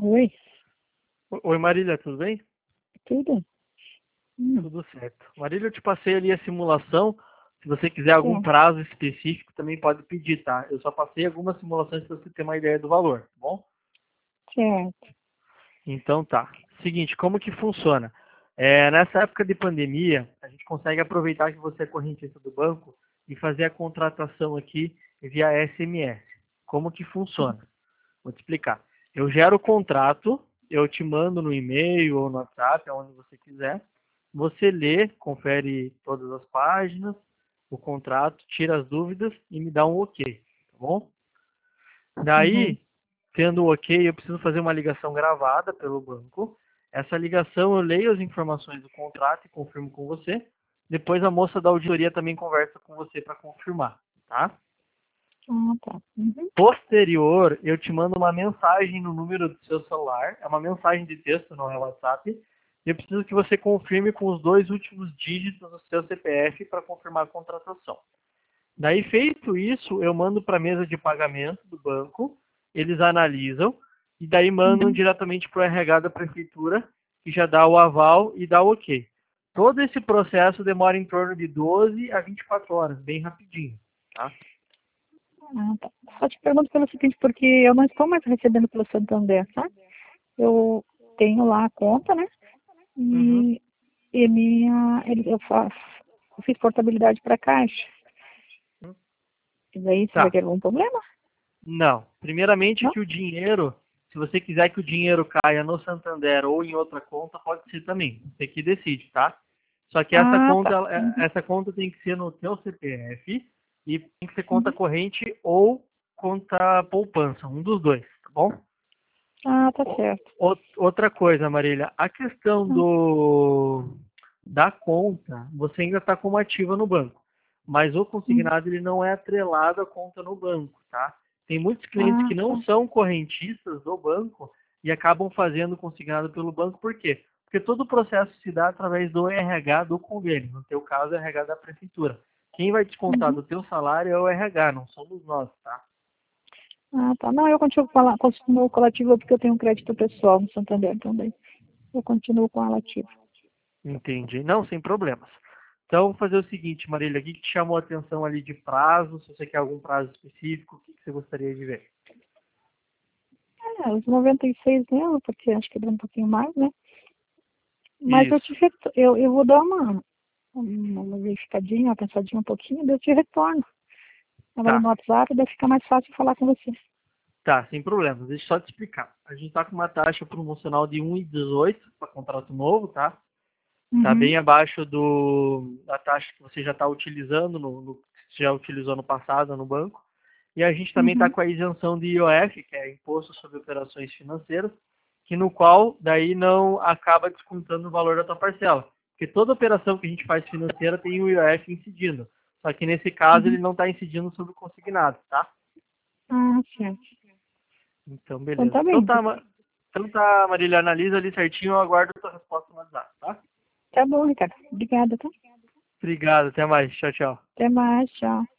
Oi, Oi, Marília, tudo bem? tudo? Tudo certo. Marília, eu te passei ali a simulação. Se você quiser algum Certo, prazo específico, também pode pedir, tá? Eu só passei algumas simulações para você ter uma ideia do valor, tá bom? certo. Então tá. Seguinte, como que funciona? Nessa época de pandemia, a gente consegue aproveitar que você é correntista do banco e fazer a contratação aqui via SMS. Como que funciona? Vou te explicar. Eu gero o contrato, eu te mando no e-mail ou no WhatsApp, aonde você quiser. Você lê, confere todas as páginas, o contrato, tira as dúvidas e me dá um ok, tá bom? Uhum. Daí, tendo o ok, eu preciso fazer uma ligação gravada pelo banco. Essa ligação eu leio as informações do contrato e confirmo com você. Depois a moça da auditoria também conversa com você para confirmar, tá? Ah, tá. Uhum. Posterior, eu te mando uma mensagem no número do seu celular. É uma mensagem de texto, não é WhatsApp. Eu preciso que você confirme com os dois últimos dígitos do seu CPF para confirmar a contratação. Daí, feito isso, eu mando para a mesa de pagamento do banco, eles analisam e daí mandam Uhum. diretamente para o RH da prefeitura, que já dá o aval e dá o ok. Todo esse processo demora em torno de 12 a 24 horas, bem rapidinho, tá? Ah, tá. Só te pergunto pelo seguinte, porque eu não estou mais recebendo pelo Santander, tá? Eu tenho lá a conta, né? Uhum. E eu fiz portabilidade para caixa. E daí você vai Tá. ter algum problema? Não. Primeiramente Não? que o dinheiro, se você quiser que o dinheiro caia no Santander ou em outra conta, pode ser também. Você que decide, tá? Só que essa Ah, conta, tá. Uhum. essa conta tem que ser no teu CPF e tem que ser conta Uhum. corrente ou conta poupança, um dos dois, tá bom? Ah, tá certo. Outra coisa, Marília, a questão Hum. da conta, você ainda está como ativa no banco, mas o Hum. consignado ele não é atrelado à conta no banco, tá? Tem muitos clientes Ah, que não tá. são correntistas do banco e acabam fazendo consignado pelo banco, por quê? Porque todo o processo se dá através do RH do convênio, no teu caso, é o RH da prefeitura. Quem vai descontar Uhum. do teu salário é o RH, não somos nós, tá? Ah, tá. Não, eu continuo com a Lativa porque eu tenho um crédito pessoal no Santander também. Eu continuo com a Lativa. Entendi. Não, sem problemas. Então, vou fazer o seguinte, Marília, o que te chamou a atenção ali de prazo? Se você quer algum prazo específico, o que você gostaria de ver? É, os 96 mesmo, porque acho que dá um pouquinho mais, né? Mas Isso. eu vou dar uma verificadinha, uma pensadinha um pouquinho, daí eu te retorno. Agora no Tá, WhatsApp, daí fica mais fácil falar com você. tá, sem problemas. Deixa eu só te explicar. A gente tá com uma taxa promocional de 1,18 para contrato novo, tá? Tá Uhum, bem abaixo da taxa que você já está utilizando, que você já utilizou no passado no banco. E a gente também está uhum, com a isenção de IOF, que é Imposto sobre Operações Financeiras, que no qual daí não acaba descontando o valor da tua parcela. Porque toda operação que a gente faz financeira tem o IOF incidindo. Só que nesse caso ele uhum. não está incidindo sobre o consignado, tá? Ah, certo. Então, Então beleza. tá bem. Então tá, Marília, analisa ali certinho, eu aguardo a tua resposta no WhatsApp, tá? Tá bom, Ricardo. Obrigada, tá? Obrigado, até mais. Tchau, tchau. Até mais, tchau.